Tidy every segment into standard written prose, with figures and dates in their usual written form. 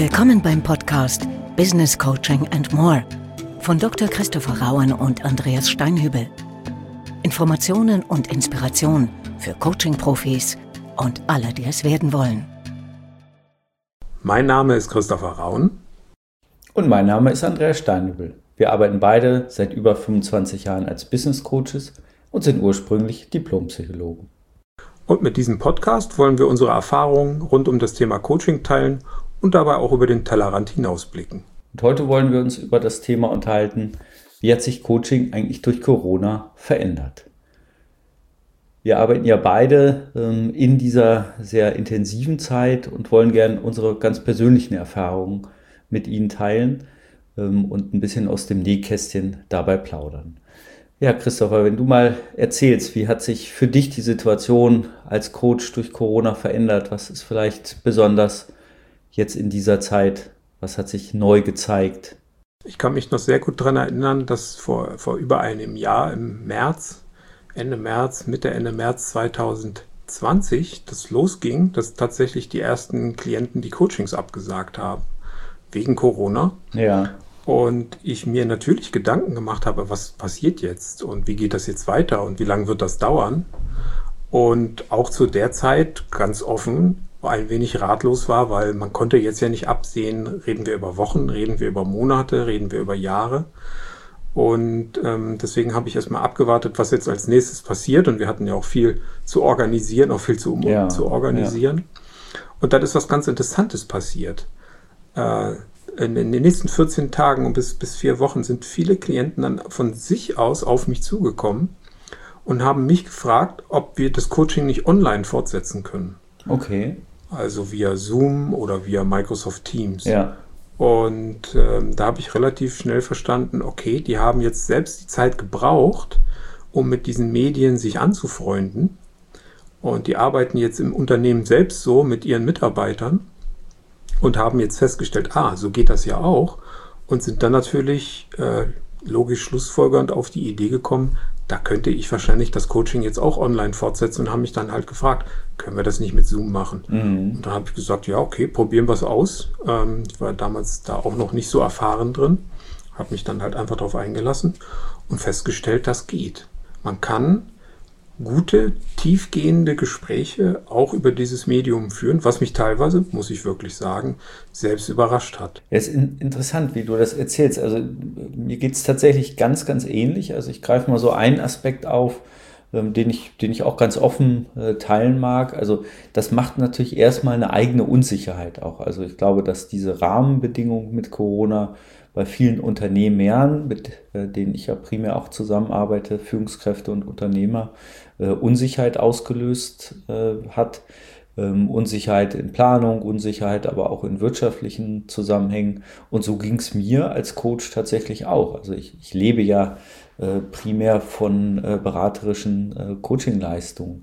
Willkommen beim Podcast Business Coaching and More von Dr. Christopher Rauen und Andreas Steinhübel. Informationen und Inspiration für Coaching-Profis und alle, die es werden wollen. Mein Name ist Christopher Rauen. Und mein Name ist Andreas Steinhübel. Wir arbeiten beide seit über 25 Jahren als Business Coaches und sind ursprünglich Diplompsychologen. Und mit diesem Podcast wollen wir unsere Erfahrungen rund um das Thema Coaching teilen und dabei auch über den Tellerrand hinausblicken. Und heute wollen wir uns über das Thema unterhalten, wie hat sich Coaching eigentlich durch Corona verändert? Wir arbeiten ja beide in dieser sehr intensiven Zeit und wollen gerne unsere ganz persönlichen Erfahrungen mit Ihnen teilen und ein bisschen aus dem Nähkästchen dabei plaudern. Ja, Christopher, wenn du mal erzählst, wie hat sich für dich die Situation als Coach durch Corona verändert? Was ist vielleicht besonders jetzt in dieser Zeit? Was hat sich neu gezeigt? Ich kann mich noch sehr gut daran erinnern, dass vor über einem Jahr im März, Mitte, Ende März 2020 das losging, dass tatsächlich die ersten Klienten die Coachings abgesagt haben, wegen Corona. Ja. Und ich mir natürlich Gedanken gemacht habe, was passiert jetzt und wie geht das jetzt weiter und wie lange wird das dauern? Und auch zu der Zeit ganz offen ein wenig ratlos war, weil man konnte jetzt ja nicht absehen, reden wir über Wochen, reden wir über Monate, reden wir über Jahre. Und deswegen habe ich erstmal abgewartet, was jetzt als nächstes passiert. Und wir hatten ja auch viel zu organisieren, auch viel zu organisieren. Ja. Und dann ist was ganz Interessantes passiert. In den nächsten 14 Tagen und bis 4 Wochen sind viele Klienten dann von sich aus auf mich zugekommen und haben mich gefragt, ob wir das Coaching nicht online fortsetzen können. Okay. Also via Zoom oder via Microsoft Teams. Ja. Und da habe ich relativ schnell verstanden, okay, die haben jetzt selbst die Zeit gebraucht, um mit diesen Medien sich anzufreunden. Und die arbeiten jetzt im Unternehmen selbst so mit ihren Mitarbeitern und haben jetzt festgestellt, so geht das ja auch. Und sind dann natürlich logisch schlussfolgernd auf die Idee gekommen, da könnte ich wahrscheinlich das Coaching jetzt auch online fortsetzen und haben mich dann halt gefragt, können wir das nicht mit Zoom machen? Und dann habe ich gesagt, ja, okay, probieren wir es aus. Ich war damals da auch noch nicht so erfahren drin, habe mich dann halt einfach darauf eingelassen und festgestellt, das geht. Man kann gute, tiefgehende Gespräche auch über dieses Medium führen, was mich teilweise, muss ich wirklich sagen, selbst überrascht hat. Es ist interessant, wie du das erzählst. Also mir geht es tatsächlich ganz, ganz ähnlich. Also ich greife mal so einen Aspekt auf, den ich auch ganz offen teilen mag. Also das macht natürlich erstmal eine eigene Unsicherheit auch. Also ich glaube, dass diese Rahmenbedingungen mit Corona bei vielen Unternehmern, mit denen ich ja primär auch zusammenarbeite, Führungskräfte und Unternehmer, Unsicherheit ausgelöst hat. Unsicherheit in Planung, Unsicherheit aber auch in wirtschaftlichen Zusammenhängen. Und so ging es mir als Coach tatsächlich auch. Also ich lebe ja primär von beraterischen Coachingleistungen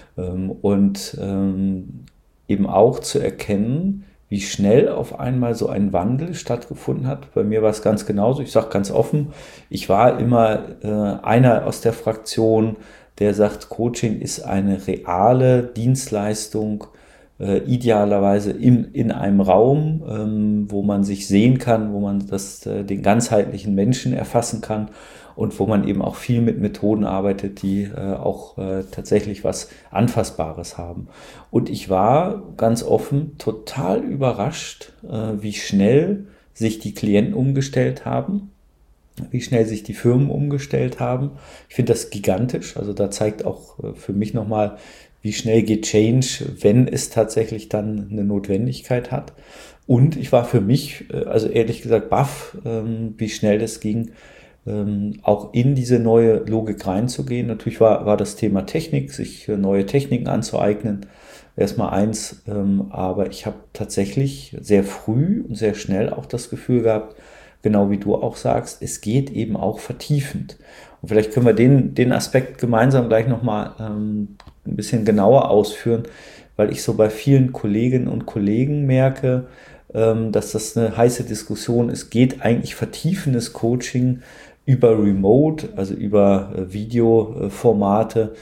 und eben auch zu erkennen, wie schnell auf einmal so ein Wandel stattgefunden hat. Bei mir war es ganz genauso. Ich sage ganz offen, ich war immer einer aus der Fraktion, der sagt, Coaching ist eine reale Dienstleistung, idealerweise in einem Raum, wo man sich sehen kann, wo man den ganzheitlichen Menschen erfassen kann und wo man eben auch viel mit Methoden arbeitet, die auch tatsächlich was Anfassbares haben. Und ich war ganz offen total überrascht, wie schnell sich die Klienten umgestellt haben, wie schnell sich die Firmen umgestellt haben. Ich finde das gigantisch. Also da zeigt auch für mich nochmal, wie schnell geht Change, wenn es tatsächlich dann eine Notwendigkeit hat. Und ich war für mich, also ehrlich gesagt, baff, wie schnell das ging, auch in diese neue Logik reinzugehen. Natürlich war das Thema Technik, sich neue Techniken anzueignen, erstmal eins. Aber ich habe tatsächlich sehr früh und sehr schnell auch das Gefühl gehabt, genau wie du auch sagst, es geht eben auch vertiefend. Und vielleicht können wir den Aspekt gemeinsam gleich nochmal ein bisschen genauer ausführen, weil ich so bei vielen Kolleginnen und Kollegen merke, dass das eine heiße Diskussion ist. Geht eigentlich vertiefendes Coaching über Remote, also über Videoformate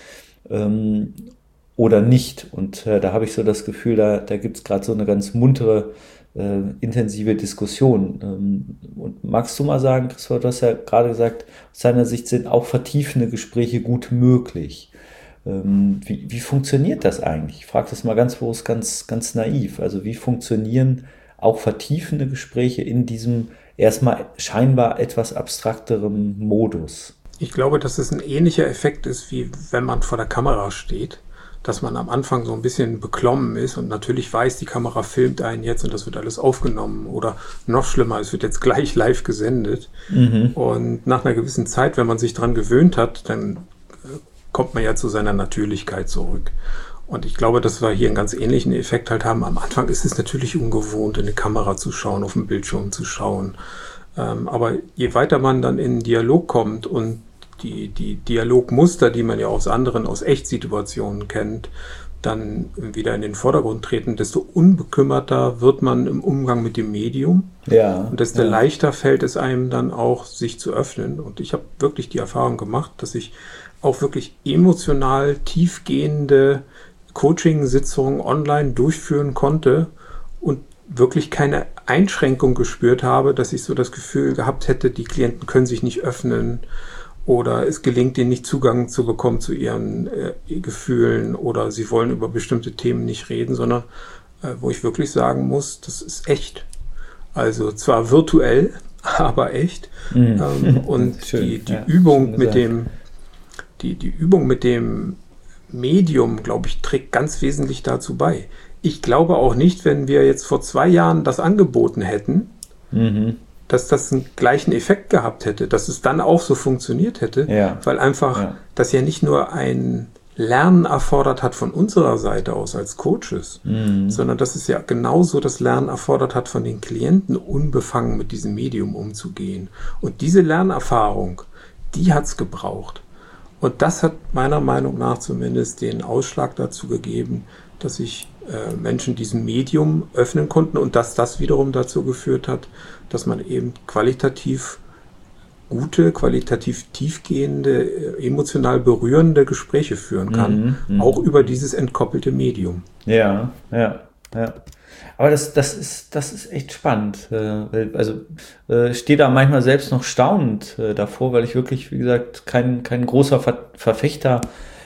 oder nicht? Und da habe ich so das Gefühl, da gibt es gerade so eine ganz muntere intensive Diskussion. Und magst du mal sagen, Christopher, du hast ja gerade gesagt, aus deiner Sicht sind auch vertiefende Gespräche gut möglich. Wie funktioniert das eigentlich? Ich frage das mal ganz bewusst, ganz naiv. Also wie funktionieren auch vertiefende Gespräche in diesem erstmal scheinbar etwas abstrakterem Modus? Ich glaube, dass es ein ähnlicher Effekt ist, wie wenn man vor der Kamera steht, dass man am Anfang so ein bisschen beklommen ist und natürlich weiß, die Kamera filmt einen jetzt und das wird alles aufgenommen oder noch schlimmer, es wird jetzt gleich live gesendet. Und nach einer gewissen Zeit, wenn man sich dran gewöhnt hat, dann kommt man ja zu seiner Natürlichkeit zurück. Und ich glaube, dass wir hier einen ganz ähnlichen Effekt halt haben. Am Anfang ist es natürlich ungewohnt, in eine Kamera zu schauen, auf den Bildschirm zu schauen. Aber je weiter man dann in den Dialog kommt und die Dialogmuster, die man ja aus Echtsituationen kennt, dann wieder in den Vordergrund treten, desto unbekümmerter wird man im Umgang mit dem Medium. Ja, und desto leichter fällt es einem dann auch, sich zu öffnen. Und ich habe wirklich die Erfahrung gemacht, dass ich auch wirklich emotional tiefgehende Coaching-Sitzungen online durchführen konnte und wirklich keine Einschränkung gespürt habe, dass ich so das Gefühl gehabt hätte, die Klienten können sich nicht öffnen oder es gelingt ihnen nicht Zugang zu bekommen zu ihren Gefühlen oder sie wollen über bestimmte Themen nicht reden, sondern wo ich wirklich sagen muss, das ist echt. Also zwar virtuell, aber echt. Und die Übung mit dem die Übung mit dem Medium, glaube ich, trägt ganz wesentlich dazu bei. Ich glaube auch nicht, wenn wir jetzt vor 2 Jahren das angeboten hätten, dass das einen gleichen Effekt gehabt hätte, dass es dann auch so funktioniert hätte, weil einfach das ja nicht nur ein Lernen erfordert hat von unserer Seite aus als Coaches, sondern dass es ja genauso das Lernen erfordert hat von den Klienten, unbefangen mit diesem Medium umzugehen. Und diese Lernerfahrung, die hat es gebraucht. Und das hat meiner Meinung nach zumindest den Ausschlag dazu gegeben, dass sich Menschen diesem Medium öffnen konnten und dass das wiederum dazu geführt hat, dass man eben qualitativ gute, qualitativ tiefgehende, emotional berührende Gespräche führen kann, auch über dieses entkoppelte Medium. Ja. Aber das ist echt spannend. Also stehe da manchmal selbst noch staunend davor, weil ich wirklich, wie gesagt, kein großer Verfechter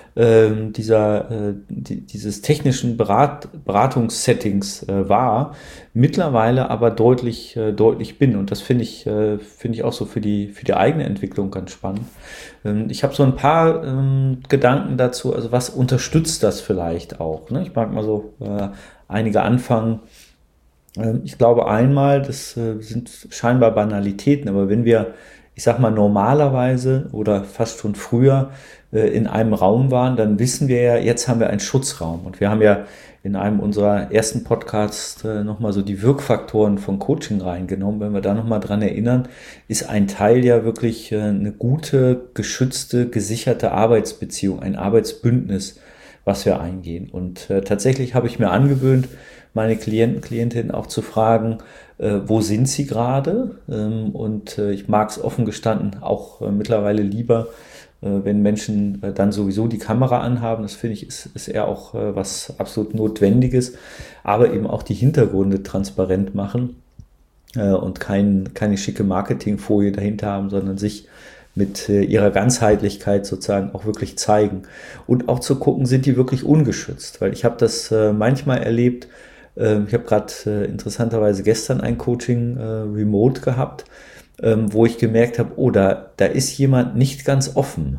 dieses technischen Beratungssettings war, mittlerweile aber deutlich bin. Und das finde ich auch so für die eigene Entwicklung ganz spannend. Ich habe so ein paar Gedanken dazu, also was unterstützt das vielleicht auch? Ne? Ich mag mal so einige anfangen. Ich glaube einmal, das sind scheinbar Banalitäten, aber wenn wir, ich sag mal, normalerweise oder fast schon früher in einem Raum waren, dann wissen wir ja, jetzt haben wir einen Schutzraum. Und wir haben ja in einem unserer ersten Podcasts nochmal so die Wirkfaktoren von Coaching reingenommen. Wenn wir da nochmal dran erinnern, ist ein Teil ja wirklich eine gute, geschützte, gesicherte Arbeitsbeziehung, ein Arbeitsbündnis, was wir eingehen. Und tatsächlich habe ich mir angewöhnt, meine Klientinnen auch zu fragen, wo sind sie gerade? Und ich mag es offen gestanden auch mittlerweile lieber, wenn Menschen dann sowieso die Kamera anhaben. Das finde ich ist eher auch was absolut Notwendiges, aber eben auch die Hintergründe transparent machen und keine schicke Marketingfolie dahinter haben, sondern sich mit ihrer Ganzheitlichkeit sozusagen auch wirklich zeigen. Und auch zu gucken, sind die wirklich ungeschützt? Weil ich habe das manchmal erlebt, ich habe gerade interessanterweise gestern ein Coaching remote gehabt, wo ich gemerkt habe, oh, da ist jemand nicht ganz offen.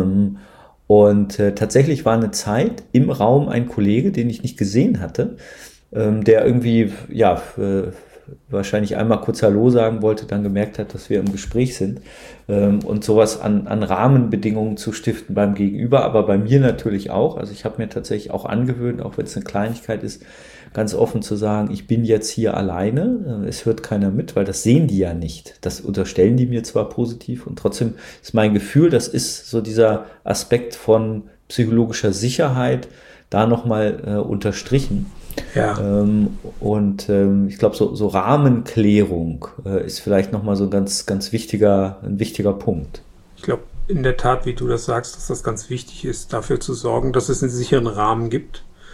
Und tatsächlich war eine Zeit im Raum ein Kollege, den ich nicht gesehen hatte, der irgendwie, wahrscheinlich einmal kurz Hallo sagen wollte, dann gemerkt hat, dass wir im Gespräch sind und sowas an Rahmenbedingungen zu stiften beim Gegenüber, aber bei mir natürlich auch. Also ich habe mir tatsächlich auch angewöhnt, auch wenn es eine Kleinigkeit ist, ganz offen zu sagen, ich bin jetzt hier alleine, es hört keiner mit, weil das sehen die ja nicht. Das unterstellen die mir zwar positiv und trotzdem ist mein Gefühl, das ist so dieser Aspekt von psychologischer Sicherheit da nochmal unterstrichen. Ja. Und ich glaube, so Rahmenklärung ist vielleicht nochmal so ein ganz wichtiger Punkt. Ich glaube, in der Tat, wie du das sagst, dass das ganz wichtig ist, dafür zu sorgen, dass es einen sicheren Rahmen gibt.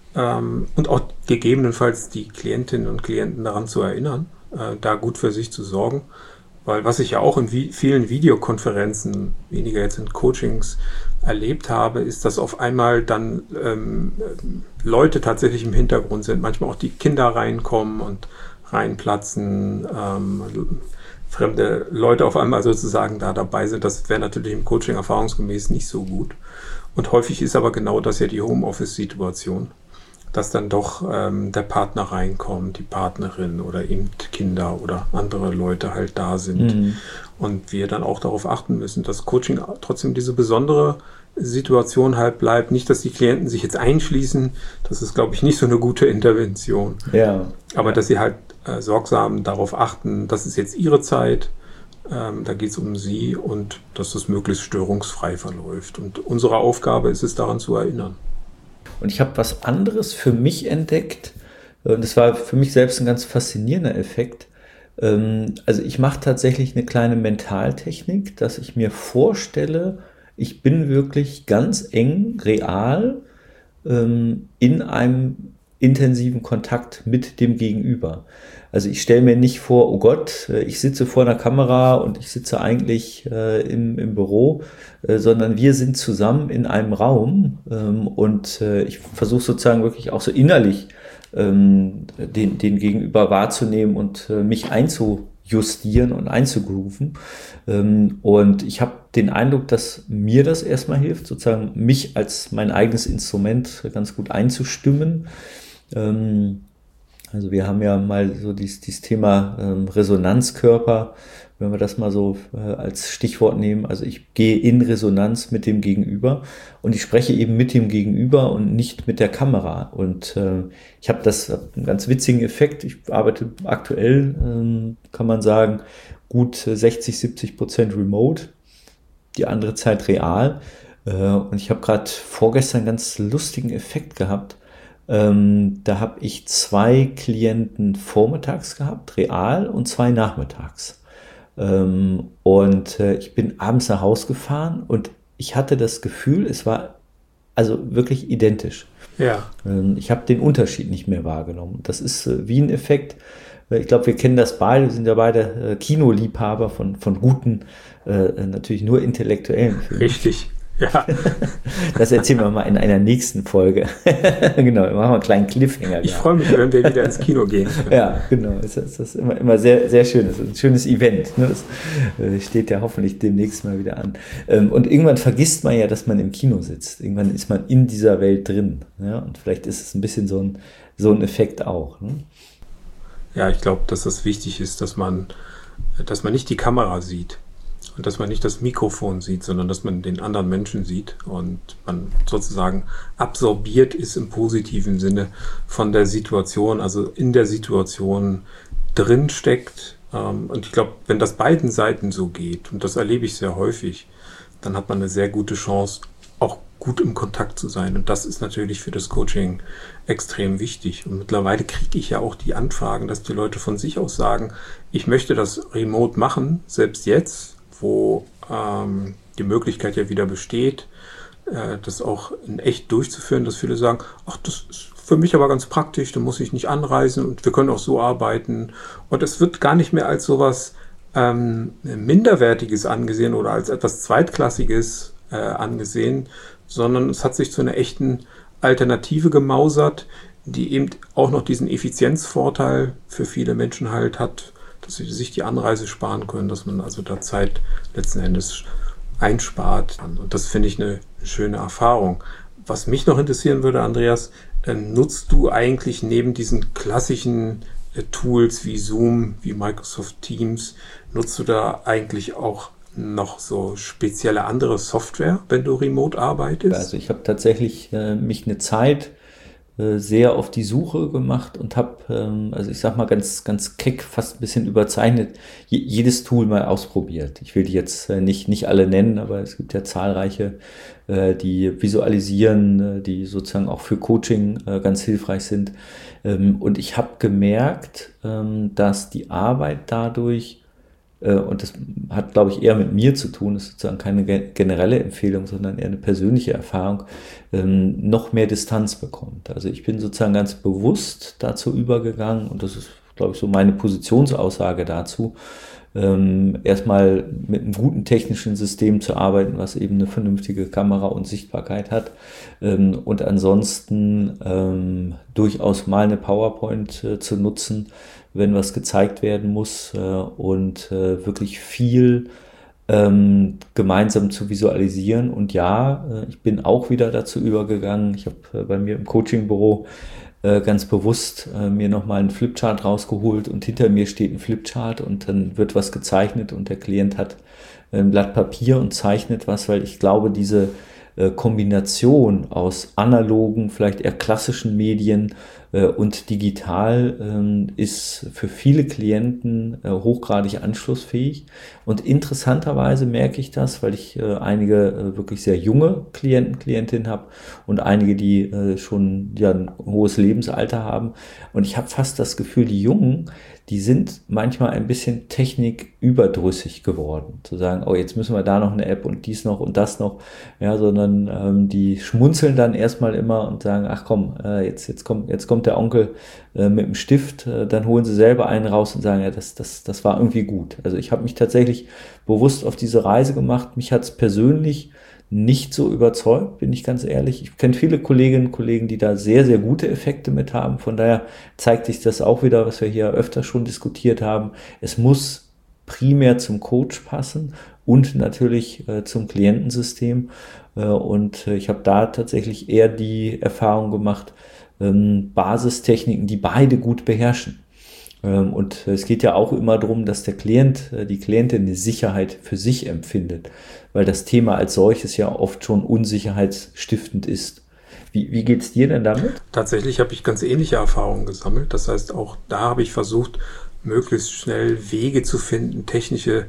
und auch gegebenenfalls die Klientinnen und Klienten daran zu erinnern, da gut für sich zu sorgen. Weil was ich ja auch in vielen Videokonferenzen, weniger jetzt in Coachings, erlebt habe, ist, dass auf einmal dann Leute tatsächlich im Hintergrund sind, manchmal auch die Kinder reinkommen und reinplatzen, fremde Leute auf einmal sozusagen da dabei sind. Das wäre natürlich im Coaching erfahrungsgemäß nicht so gut. Und häufig ist aber genau das ja die Homeoffice-Situation, dass dann doch der Partner reinkommt, die Partnerin oder eben Kinder oder andere Leute halt da sind. Und wir dann auch darauf achten müssen, dass Coaching trotzdem diese besondere Situation halt bleibt. Nicht, dass die Klienten sich jetzt einschließen. Das ist, glaube ich, nicht so eine gute Intervention. Ja. Aber dass sie halt sorgsam darauf achten, das ist jetzt ihre Zeit, da geht es um sie und dass das möglichst störungsfrei verläuft. Und unsere Aufgabe ist es, daran zu erinnern. Und ich habe was anderes für mich entdeckt. Und das war für mich selbst ein ganz faszinierender Effekt. Also ich mache tatsächlich eine kleine Mentaltechnik, dass ich mir vorstelle, ich bin wirklich ganz eng, real, in einem intensiven Kontakt mit dem Gegenüber. Also ich stelle mir nicht vor, oh Gott, ich sitze vor einer Kamera und ich sitze eigentlich im Büro, sondern wir sind zusammen in einem Raum und ich versuche sozusagen wirklich auch so innerlich den Gegenüber wahrzunehmen und mich einzujustieren und einzugrooven. Und ich habe den Eindruck, dass mir das erstmal hilft, sozusagen mich als mein eigenes Instrument ganz gut einzustimmen. Also wir haben ja mal so dieses Thema Resonanzkörper, wenn wir das mal so als Stichwort nehmen. Also ich gehe in Resonanz mit dem Gegenüber und ich spreche eben mit dem Gegenüber und nicht mit der Kamera. Und ich habe einen ganz witzigen Effekt. Ich arbeite aktuell, kann man sagen, gut 60-70% remote, die andere Zeit real. Und ich habe gerade vorgestern einen ganz lustigen Effekt gehabt. Da habe ich 2 Klienten vormittags gehabt, real, und 2 nachmittags. Und ich bin abends nach Hause gefahren und ich hatte das Gefühl, es war also wirklich identisch. Ja. Ich habe den Unterschied nicht mehr wahrgenommen. Das ist wie ein Effekt. Ich glaube, wir kennen das beide, wir sind ja beide Kinoliebhaber von guten, natürlich nur intellektuellen Filmen. Richtig. Ja. Das erzählen wir mal in einer nächsten Folge. Genau, machen wir einen kleinen Cliffhanger. Ich freue mich, wenn wir wieder ins Kino gehen. Ja, genau. Das ist immer sehr, sehr schön. Das ist ein schönes Event. Das steht ja hoffentlich demnächst mal wieder an. Und irgendwann vergisst man ja, dass man im Kino sitzt. Irgendwann ist man in dieser Welt drin. Ja? Und vielleicht ist es ein bisschen so ein Effekt auch. Ne? Ja, ich glaube, dass das wichtig ist, dass man nicht die Kamera sieht. Und dass man nicht das Mikrofon sieht, sondern dass man den anderen Menschen sieht und man sozusagen absorbiert ist im positiven Sinne von der Situation, also in der Situation drin steckt. Und ich glaube, wenn das beiden Seiten so geht, und das erlebe ich sehr häufig, dann hat man eine sehr gute Chance, auch gut im Kontakt zu sein. Und das ist natürlich für das Coaching extrem wichtig. Und mittlerweile kriege ich ja auch die Anfragen, dass die Leute von sich aus sagen, ich möchte das remote machen, selbst jetzt, wo die Möglichkeit ja wieder besteht, das auch in echt durchzuführen, dass viele sagen, ach, das ist für mich aber ganz praktisch, da muss ich nicht anreisen und wir können auch so arbeiten. Und es wird gar nicht mehr als sowas Minderwertiges angesehen oder als etwas Zweitklassiges angesehen, sondern es hat sich zu einer echten Alternative gemausert, die eben auch noch diesen Effizienzvorteil für viele Menschen halt hat, dass sie sich die Anreise sparen können, dass man also da Zeit letzten Endes einspart. Und das finde ich eine schöne Erfahrung. Was mich noch interessieren würde, Andreas, nutzt du eigentlich neben diesen klassischen Tools wie Zoom, wie Microsoft Teams, nutzt du da eigentlich auch noch so spezielle andere Software, wenn du remote arbeitest? Also ich habe tatsächlich mich eine Zeit sehr auf die Suche gemacht und habe, also ich sag mal ganz, ganz keck, fast ein bisschen überzeichnet, jedes Tool mal ausprobiert. Ich will die jetzt nicht alle nennen, aber es gibt ja zahlreiche, die visualisieren, die sozusagen auch für Coaching ganz hilfreich sind. Und ich habe gemerkt, dass die Arbeit dadurch und das hat, glaube ich, eher mit mir zu tun, ist sozusagen keine generelle Empfehlung, sondern eher eine persönliche Erfahrung, noch mehr Distanz bekommt. Also ich bin sozusagen ganz bewusst dazu übergegangen, und das ist, glaube ich, so meine Positionsaussage dazu, erstmal mit einem guten technischen System zu arbeiten, was eben eine vernünftige Kamera und Sichtbarkeit hat, und ansonsten durchaus mal eine PowerPoint zu nutzen, wenn was gezeigt werden muss, und wirklich viel gemeinsam zu visualisieren. Und ja, ich bin auch wieder dazu übergegangen. Ich habe bei mir im Coachingbüro ganz bewusst mir nochmal einen Flipchart rausgeholt, und hinter mir steht ein Flipchart und dann wird was gezeichnet und der Klient hat ein Blatt Papier und zeichnet was, weil ich glaube, diese Kombination aus analogen, vielleicht eher klassischen Medien und digital ist für viele Klienten hochgradig anschlussfähig. Und interessanterweise merke ich das, weil ich einige wirklich sehr junge Klientinnen habe und einige, die schon ja, ein hohes Lebensalter haben. Und ich habe fast das Gefühl, die Jungen, die sind manchmal ein bisschen techniküberdrüssig geworden. Zu sagen, oh, jetzt müssen wir da noch eine App und dies noch und das noch. Ja, sondern die schmunzeln dann erstmal immer und sagen, ach komm, jetzt kommt der Onkel mit dem Stift. Dann holen sie selber einen raus und sagen, ja, das war irgendwie gut. Also ich habe mich tatsächlich bewusst auf diese Reise gemacht. Mich hat es persönlich nicht so überzeugt, bin ich ganz ehrlich. Ich kenne viele Kolleginnen und Kollegen, die da sehr, sehr gute Effekte mit haben. Von daher zeigt sich das auch wieder, was wir hier öfter schon diskutiert haben. Es muss primär zum Coach passen und natürlich zum Klientensystem. Und ich habe da tatsächlich eher die Erfahrung gemacht, Basistechniken, die beide gut beherrschen. Und es geht ja auch immer darum, dass der Klient, die Klientin eine Sicherheit für sich empfindet, weil das Thema als solches ja oft schon unsicherheitsstiftend ist. Wie geht's dir denn damit? Tatsächlich habe ich ganz ähnliche Erfahrungen gesammelt. Das heißt, auch da habe ich versucht, möglichst schnell Wege zu finden, technische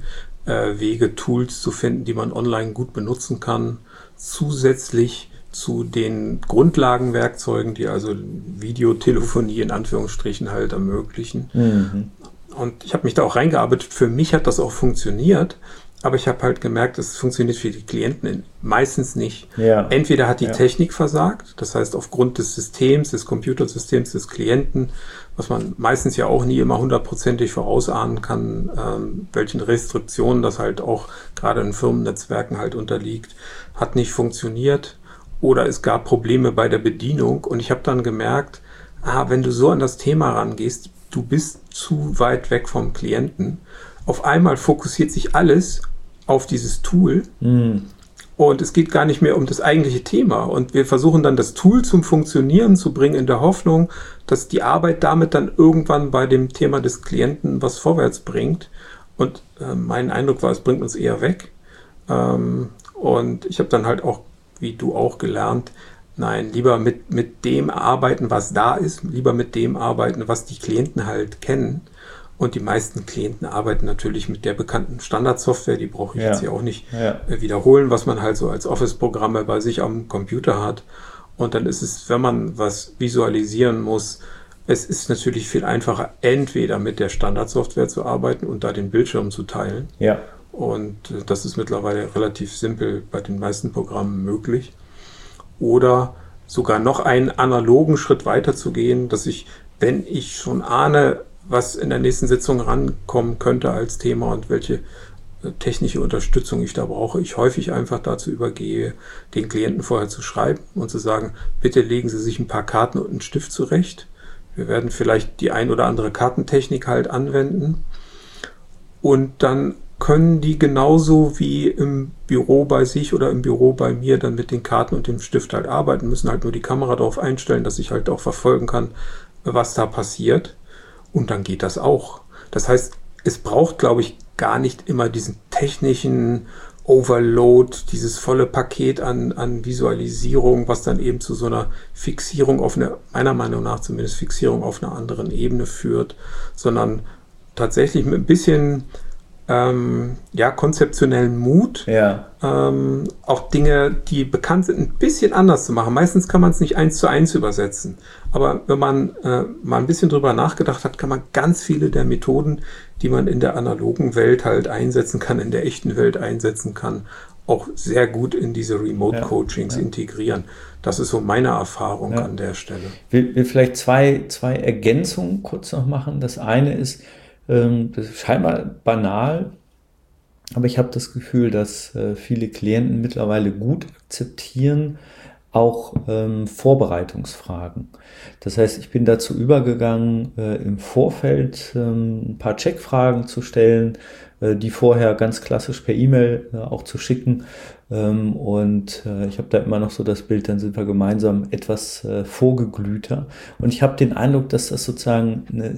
Wege, Tools zu finden, die man online gut benutzen kann, zusätzlich zu den Grundlagenwerkzeugen, die also Videotelefonie in Anführungsstrichen halt ermöglichen. Mhm. Und ich habe mich da auch reingearbeitet. Für mich hat das auch funktioniert, aber ich habe halt gemerkt, es funktioniert für die Klienten meistens nicht. Ja. Entweder hat die Technik versagt, das heißt aufgrund des Systems, des Computersystems des Klienten, was man meistens ja auch nie immer 100%ig vorausahnen kann, welchen Restriktionen das halt auch gerade in Firmennetzwerken halt unterliegt, hat nicht funktioniert. Oder es gab Probleme bei der Bedienung und ich habe dann gemerkt, wenn du so an das Thema rangehst, du bist zu weit weg vom Klienten. Auf einmal fokussiert sich alles auf dieses Tool und es geht gar nicht mehr um das eigentliche Thema. Und wir versuchen dann das Tool zum Funktionieren zu bringen in der Hoffnung, dass die Arbeit damit dann irgendwann bei dem Thema des Klienten was vorwärts bringt. Und mein Eindruck war, es bringt uns eher weg. Und ich habe dann halt auch, wie du auch gelernt, nein, lieber mit dem arbeiten, was da ist, lieber mit dem arbeiten, was die Klienten halt kennen. Und die meisten Klienten arbeiten natürlich mit der bekannten Standardsoftware, die brauche ich jetzt hier auch nicht wiederholen, was man halt so als Office-Programme bei sich am Computer hat. Und dann ist es, wenn man was visualisieren muss, es ist natürlich viel einfacher, entweder mit der Standardsoftware zu arbeiten und da den Bildschirm zu teilen. Ja. Und das ist mittlerweile relativ simpel bei den meisten Programmen möglich. Oder sogar noch einen analogen Schritt weiter zu gehen, dass ich, wenn ich schon ahne, was in der nächsten Sitzung rankommen könnte als Thema und welche technische Unterstützung ich da brauche, ich häufig einfach dazu übergehe, den Klienten vorher zu schreiben und zu sagen, bitte legen Sie sich ein paar Karten und einen Stift zurecht. Wir werden vielleicht die ein oder andere Kartentechnik halt anwenden. Und dann können die genauso wie im Büro bei sich oder im Büro bei mir dann mit den Karten und dem Stift halt arbeiten, müssen halt nur die Kamera darauf einstellen, dass ich halt auch verfolgen kann, was da passiert. Und dann geht das auch. Das heißt, es braucht, glaube ich, gar nicht immer diesen technischen Overload, dieses volle Paket an Visualisierung, was dann eben zu so einer Fixierung auf einer, meiner Meinung nach zumindest Fixierung auf einer anderen Ebene führt, sondern tatsächlich mit ein bisschen konzeptionellen Mut, auch Dinge, die bekannt sind, ein bisschen anders zu machen. Meistens kann man es nicht 1:1 übersetzen. Aber wenn man mal ein bisschen drüber nachgedacht hat, kann man ganz viele der Methoden, die man in der analogen Welt halt einsetzen kann, in der echten Welt einsetzen kann, auch sehr gut in diese Remote-Coachings integrieren. Das ist so meine Erfahrung an der Stelle. Ich will vielleicht zwei Ergänzungen kurz noch machen. Das eine ist, das ist scheinbar banal, aber ich habe das Gefühl, dass viele Klienten mittlerweile gut akzeptieren, auch Vorbereitungsfragen. Das heißt, ich bin dazu übergegangen, im Vorfeld ein paar Checkfragen zu stellen, die vorher ganz klassisch per E-Mail auch zu schicken. Und ich habe da immer noch so das Bild, dann sind wir gemeinsam etwas vorgeglühter. Und ich habe den Eindruck, dass das sozusagen eine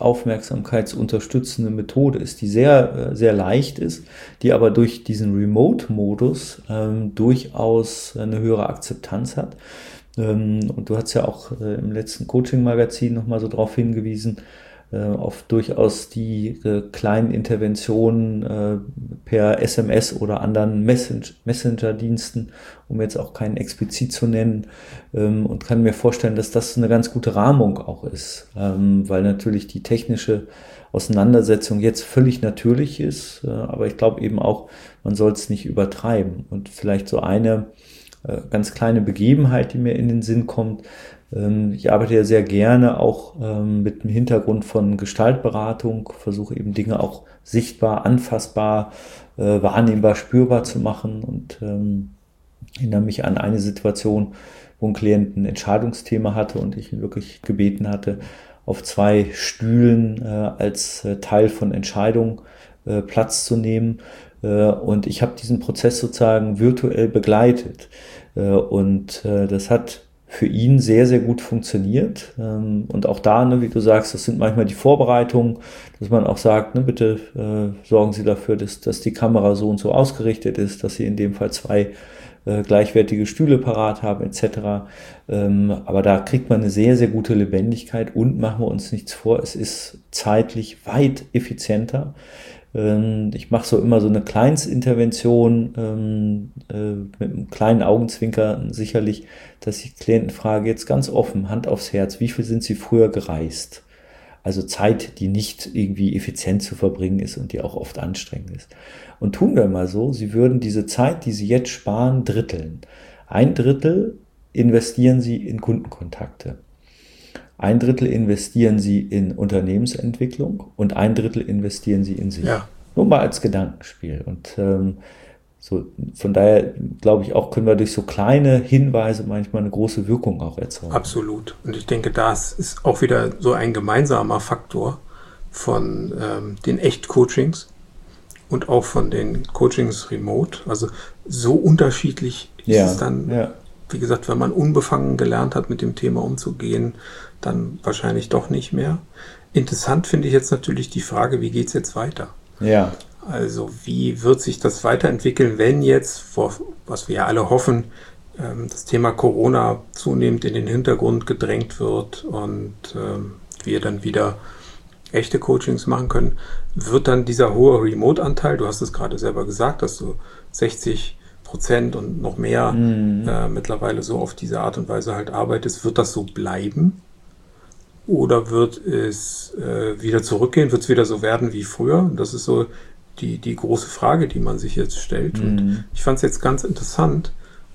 selbstaufmerksamkeitsunterstützende Methode ist, die sehr, sehr leicht ist, die aber durch diesen Remote-Modus durchaus eine höhere Akzeptanz hat. Und du hast ja auch im letzten Coaching-Magazin nochmal so drauf hingewiesen, auf durchaus die kleinen Interventionen per SMS oder anderen Messenger-Diensten, um jetzt auch keinen explizit zu nennen, und kann mir vorstellen, dass das eine ganz gute Rahmung auch ist, weil natürlich die technische Auseinandersetzung jetzt völlig natürlich ist, aber ich glaube eben auch, man soll es nicht übertreiben. Und vielleicht so eine ganz kleine Begebenheit, die mir in den Sinn kommt. Ich arbeite ja sehr gerne auch mit dem Hintergrund von Gestaltberatung, versuche eben Dinge auch sichtbar, anfassbar, wahrnehmbar, spürbar zu machen und erinnere mich an eine Situation, wo ein Klient ein Entscheidungsthema hatte und ich ihn wirklich gebeten hatte, auf 2 Stühlen als Teil von Entscheidungen Platz zu nehmen. Und ich habe diesen Prozess sozusagen virtuell begleitet. Und das hat für ihn sehr, sehr gut funktioniert. Und auch da, ne, wie du sagst, das sind manchmal die Vorbereitungen, dass man auch sagt, ne, bitte sorgen Sie dafür, dass die Kamera so und so ausgerichtet ist, dass Sie in dem Fall 2 gleichwertige Stühle parat haben, etc. Aber da kriegt man eine sehr, sehr gute Lebendigkeit und machen wir uns nichts vor, es ist zeitlich weit effizienter. Ich mache so immer so eine Kleinstintervention mit einem kleinen Augenzwinker sicherlich, dass ich Klienten frage, jetzt ganz offen, Hand aufs Herz, wie viel sind Sie früher gereist? Also Zeit, die nicht irgendwie effizient zu verbringen ist und die auch oft anstrengend ist. Und tun wir mal so, Sie würden diese Zeit, die Sie jetzt sparen, dritteln. 1/3 investieren Sie in Kundenkontakte. 1/3 investieren Sie in Unternehmensentwicklung und 1/3 investieren Sie in sich. Ja. Nur mal als Gedankenspiel. Und so, von daher glaube ich auch, können wir durch so kleine Hinweise manchmal eine große Wirkung auch erzeugen. Absolut. Und ich denke, das ist auch wieder so ein gemeinsamer Faktor von den Echt-Coachings und auch von den Coachings remote. Also so unterschiedlich ist es dann, wie gesagt, wenn man unbefangen gelernt hat, mit dem Thema umzugehen, dann wahrscheinlich doch nicht mehr. Interessant finde ich jetzt natürlich die Frage, wie geht es jetzt weiter? Ja. Also wie wird sich das weiterentwickeln, wenn jetzt, was wir ja alle hoffen, das Thema Corona zunehmend in den Hintergrund gedrängt wird und wir dann wieder echte Coachings machen können, wird dann dieser hohe Remote-Anteil, du hast es gerade selber gesagt, dass du 60% und noch mehr mittlerweile so auf diese Art und Weise halt arbeitest, wird das so bleiben? Oder wird es wieder zurückgehen? Wird es wieder so werden wie früher? Und das ist so die große Frage, die man sich jetzt stellt. Und ich fand es jetzt ganz interessant.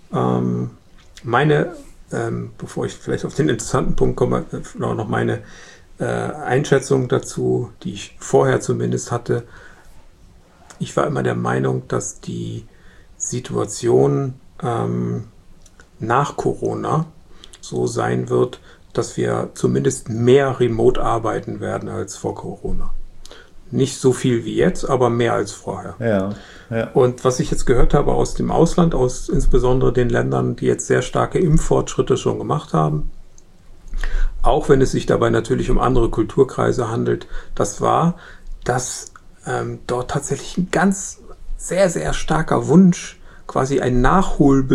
Bevor ich vielleicht auf den interessanten Punkt komme, noch meine Einschätzung dazu, die ich vorher zumindest hatte. Ich war immer der Meinung, dass die Situation nach Corona so sein wird, dass wir zumindest mehr remote arbeiten werden als vor Corona. Nicht so viel wie jetzt, aber mehr als vorher. Ja. Und was ich jetzt gehört habe aus dem Ausland, aus insbesondere den Ländern, die jetzt sehr starke Impffortschritte schon gemacht haben, auch wenn es sich dabei natürlich um andere Kulturkreise handelt, das war, dass dort tatsächlich ein ganz sehr, sehr starker Wunsch, quasi ein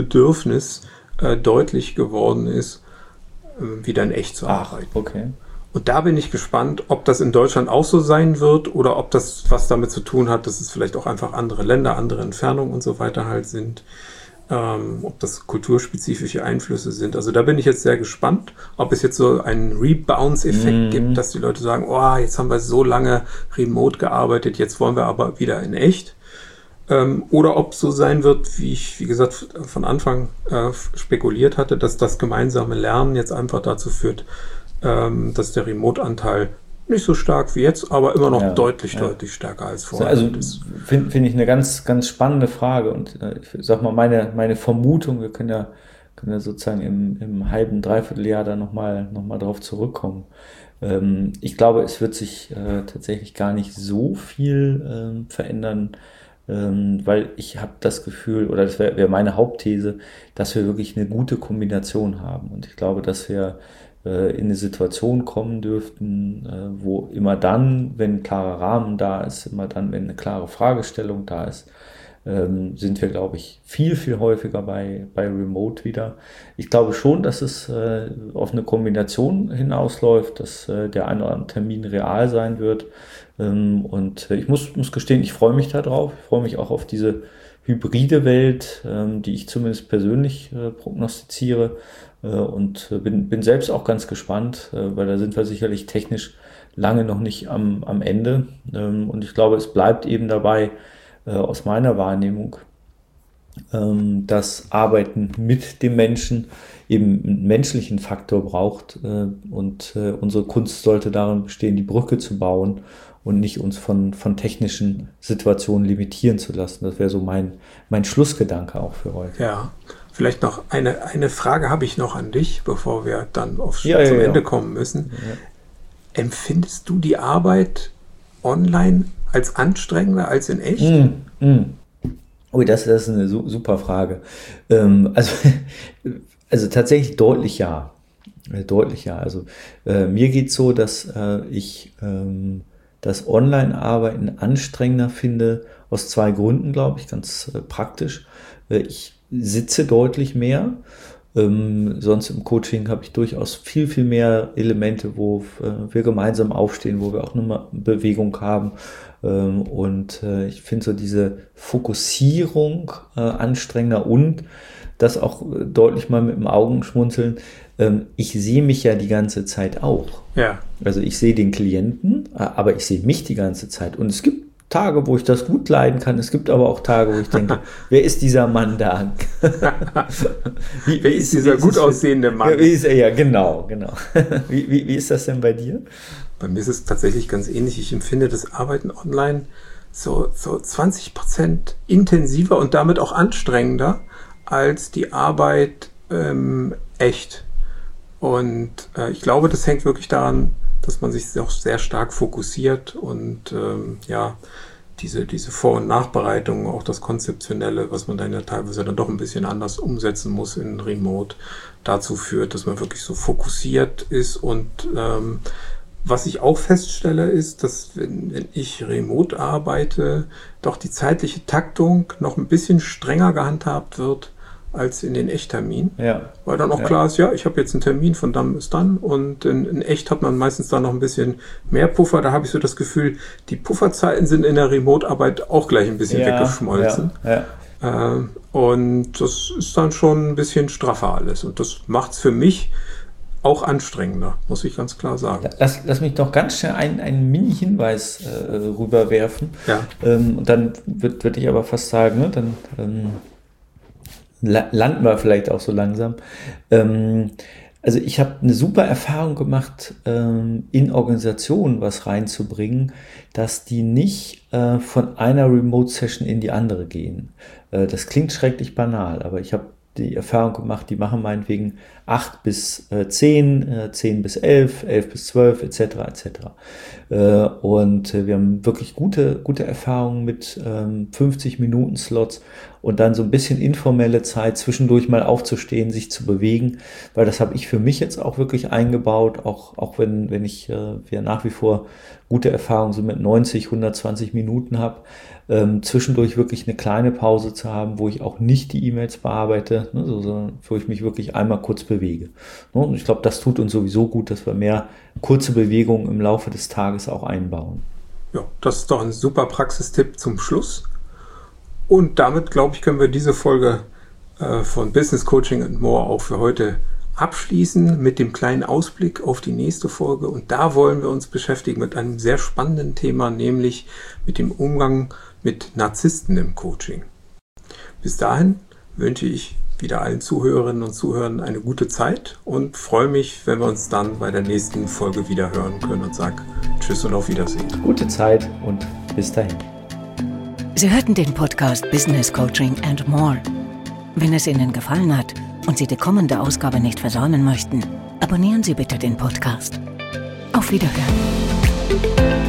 Nachholbedürfnis deutlich geworden ist, wieder in echt zu arbeiten. Okay. Und da bin ich gespannt, ob das in Deutschland auch so sein wird oder ob das was damit zu tun hat, dass es vielleicht auch einfach andere Länder, andere Entfernungen und so weiter halt sind. Ob das kulturspezifische Einflüsse sind. Also da bin ich jetzt sehr gespannt, ob es jetzt so einen Rebounce-Effekt gibt, dass die Leute sagen, oh, jetzt haben wir so lange remote gearbeitet, jetzt wollen wir aber wieder in echt. Oder ob es so sein wird, wie ich, wie gesagt, von Anfang spekuliert hatte, dass das gemeinsame Lernen jetzt einfach dazu führt, dass der Remote-Anteil nicht so stark wie jetzt, aber immer noch deutlich stärker als vorher. Also finde ich eine ganz, ganz spannende Frage und ich sag mal, meine Vermutung, wir können ja sozusagen im halben, Dreivierteljahr da nochmal drauf zurückkommen. Ich glaube, es wird sich tatsächlich gar nicht so viel verändern, weil ich habe das Gefühl, oder das wäre meine Hauptthese, dass wir wirklich eine gute Kombination haben und ich glaube, dass wir in eine Situation kommen dürften, wo immer dann, wenn ein klarer Rahmen da ist, immer dann, wenn eine klare Fragestellung da ist, sind wir, glaube ich, viel, viel häufiger bei Remote wieder. Ich glaube schon, dass es auf eine Kombination hinausläuft, dass der eine oder andere Termin real sein wird. Und ich muss gestehen, ich freue mich da drauf. Ich freue mich auch auf diese hybride Welt, die ich zumindest persönlich prognostiziere. Und bin selbst auch ganz gespannt, weil da sind wir sicherlich technisch lange noch nicht am Ende. Und ich glaube, es bleibt eben dabei, aus meiner Wahrnehmung, dass Arbeiten mit dem Menschen eben einen menschlichen Faktor braucht. Und unsere Kunst sollte darin bestehen, die Brücke zu bauen und nicht uns von technischen Situationen limitieren zu lassen. Das wäre so mein Schlussgedanke auch für heute. Ja. Vielleicht noch eine Frage habe ich noch an dich, bevor wir dann zum Ende kommen müssen. Ja. Empfindest du die Arbeit online als anstrengender als in echt? Oh, das ist eine super Frage. Also tatsächlich deutlich ja. Also mir geht es so, dass ich das Online-Arbeiten anstrengender finde, aus 2 Gründen, glaube ich, ganz praktisch. Ich sitze deutlich mehr. Sonst im Coaching habe ich durchaus viel, viel mehr Elemente, wo wir gemeinsam aufstehen, wo wir auch eine Bewegung haben. Und ich finde so diese Fokussierung anstrengender und das auch deutlich mal mit dem Augenschmunzeln. Ich sehe mich ja die ganze Zeit auch. Ja. Also ich sehe den Klienten, aber ich sehe mich die ganze Zeit. Und es gibt Tage, wo ich das gut leiden kann. Es gibt aber auch Tage, wo ich denke, wer ist dieser Mann da? Wer ist dieser gut aussehende Mann? Ja, genau. Wie ist das denn bei dir? Bei mir ist es tatsächlich ganz ähnlich. Ich empfinde das Arbeiten online so 20% intensiver und damit auch anstrengender als die Arbeit echt. Und ich glaube, das hängt wirklich daran, dass man sich auch sehr stark fokussiert und diese Vor- und Nachbereitung, auch das Konzeptionelle, was man dann ja teilweise dann doch ein bisschen anders umsetzen muss in Remote, dazu führt, dass man wirklich so fokussiert ist. Und was ich auch feststelle, ist, dass wenn ich remote arbeite, doch die zeitliche Taktung noch ein bisschen strenger gehandhabt wird als in den Echtterminen. Ja. Weil dann auch klar ist, ich habe jetzt einen Termin von dann bis dann und in echt hat man meistens dann noch ein bisschen mehr Puffer. Da habe ich so das Gefühl, die Pufferzeiten sind in der Remote-Arbeit auch gleich ein bisschen weggeschmolzen. Und das ist dann schon ein bisschen straffer alles. Und das macht es für mich auch anstrengender, muss ich ganz klar sagen. Lass mich doch ganz schnell einen Mini-Hinweis rüberwerfen. Ja. Und dann würde ich aber fast sagen, ne, dann landen wir vielleicht auch so langsam. Also ich habe eine super Erfahrung gemacht, in Organisationen was reinzubringen, dass die nicht von einer Remote-Session in die andere gehen. Das klingt schrecklich banal, aber ich habe die Erfahrung gemacht, die machen meinetwegen 8 bis 10, 10 bis 11, 11 bis 12 etc. Und wir haben wirklich gute Erfahrungen mit 50-Minuten-Slots und dann so ein bisschen informelle Zeit, zwischendurch mal aufzustehen, sich zu bewegen, weil das habe ich für mich jetzt auch wirklich eingebaut, auch wenn ich wir nach wie vor gute Erfahrungen so mit 90, 120 Minuten habe, zwischendurch wirklich eine kleine Pause zu haben, wo ich auch nicht die E-Mails bearbeite, sondern wo ich mich wirklich einmal kurz bewege bewege. Und ich glaube, das tut uns sowieso gut, dass wir mehr kurze Bewegungen im Laufe des Tages auch einbauen. Ja, das ist doch ein super Praxistipp zum Schluss. Und damit, glaube ich, können wir diese Folge von Business Coaching and More auch für heute abschließen mit dem kleinen Ausblick auf die nächste Folge. Und da wollen wir uns beschäftigen mit einem sehr spannenden Thema, nämlich mit dem Umgang mit Narzissten im Coaching. Bis dahin wünsche ich wieder allen Zuhörerinnen und Zuhörern eine gute Zeit und freue mich, wenn wir uns dann bei der nächsten Folge wieder hören können und sage Tschüss und auf Wiedersehen. Gute Zeit und bis dahin. Sie hörten den Podcast Business Coaching and More. Wenn es Ihnen gefallen hat und Sie die kommende Ausgabe nicht versäumen möchten, abonnieren Sie bitte den Podcast. Auf Wiederhören.